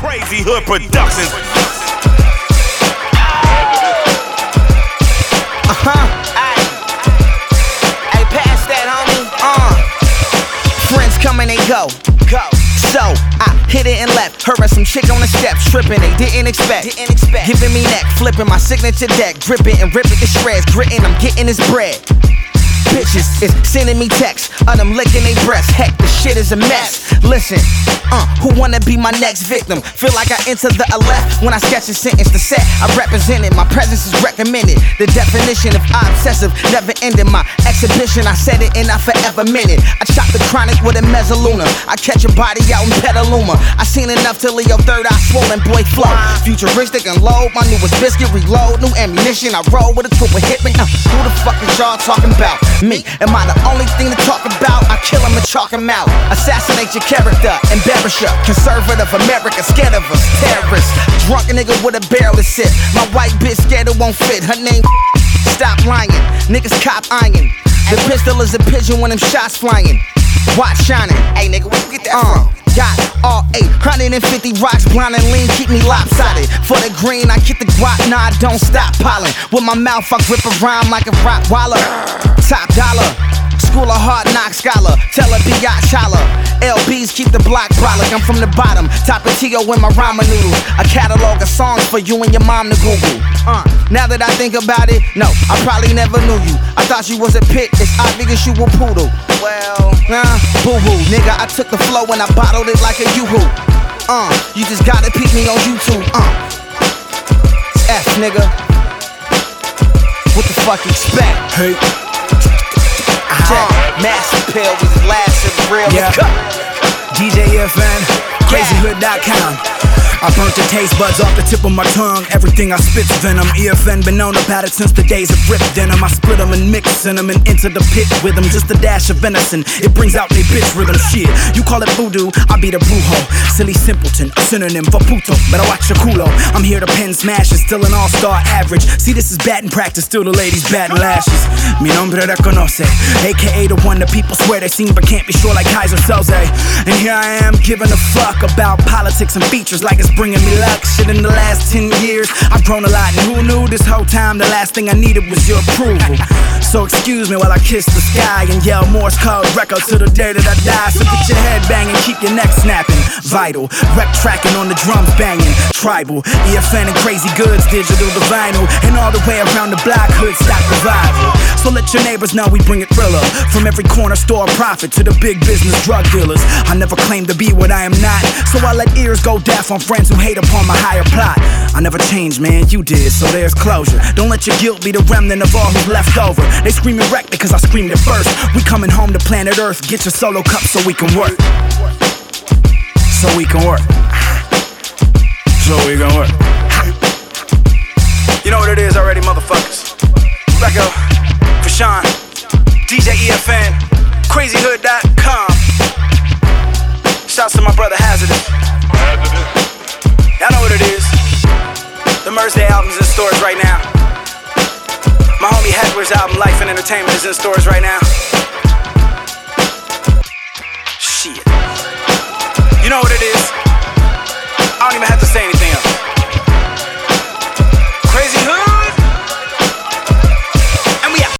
Crazy Hood Productions. Hey, pass that, homie. Friends come and they go. So I hit it and left. Heard some chick on the steps, tripping, they didn't expect. Giving me neck, flipping my signature deck, gripping and ripping the shreds, gritting, I'm getting this bread. Bitches is sending me texts of them licking they breasts. Heck, the shit is a mess. Listen, who wanna be my next victim? Feel like I enter the left when I sketch a sentence to set. I represent it, my presence is recommended. The definition of obsessive, never ending. My exhibition, I said it and I forever meant it. I chop the chronic with a mezzaluna. I catch a body out in Petaluma. I seen enough to leave your third eye swollen, boy flow. Futuristic and low, my newest biscuit reload. New ammunition, I roll with a troop of hitmen. Who the fuck is y'all talking about? Me, am I the only thing to talk about? I kill him and chalk him out. Assassinate your character, embarrass ya. Conservative America, scared of us, terrorists. Drunk nigga with a barrel to sip. My white bitch scared it won't fit. Her name, stop lying. Niggas cop iron. The pistol is a pigeon when them shots flying. Watch shining. Hey nigga, where you get that from? Got all 850 rocks, blind and lean, keep me lopsided. For the green, I get the guap, nah, I don't stop piling. With my mouth, I grip a rhyme like a Rottweiler. Top dollar, school of hard knock scholar. Tell a biatch holler. LBs keep the block brolic. I'm from the bottom, top of T.O. in my ramen noodles. A catalog of songs for you and your mom to Google. Now that I think about it, no, I probably never knew you. I thought you was a pit, it's obvious you a poodle. Well, boo-hoo, nigga, I took the flow and I bottled it like a yoo-hoo. You just gotta peep me on YouTube. It's F, nigga. What the fuck you expect? Hey. Master Pill was last and real. Yeah. DJ EFN, crazyhood.com. I burnt the taste buds off the tip of my tongue. Everything I spit's venom. EFN been known about it since the days of Rip Denim. I split them and mix them and into the pit with them. Just a dash of venison, it brings out they bitch rhythm. Shit, you call it voodoo, I be the brujo. Silly simpleton, a synonym for puto. Better watch your culo. I'm here to pen smashes, still an all-star average. See, this is batting practice, still the ladies batting lashes. Mi nombre reconoce, aka the one that people swear they seen but can't be sure like Kaiser Soze. And here I am giving a fuck about politics and features like it's bringing me luck. Shit, in the last 10 years I've grown a lot, and who knew this whole time the last thing I needed was your approval. So excuse me while I kiss the sky and yell Morse code record to the day that I die. So get your head banging, keep your neck snapping. Vital, rep tracking on the drums banging. Tribal, EFN and Crazy Goods, digital to vinyl, and all the way around the block, hood stock revival. So let your neighbors know we bring it thriller. From every corner store profit to the big business drug dealers. I never claimed to be what I am not, so I let ears go deaf on friends who hate upon my higher plot. I never changed, man, you did, so there's closure. Don't let your guilt be the remnant of all who's left over. They screaming wreck because I screamed it first. We coming home to planet Earth, get your solo cup so we can work. So we can work. So we can work. You know what it is already, motherfuckers. Back up for Sean, DJ EFN, crazyhood.com. Shouts to my brother Hazardous. Y'all know what it is. The Merz Day album's in stores right now. My homie Heckler's album, Life and Entertainment, is in stores right now.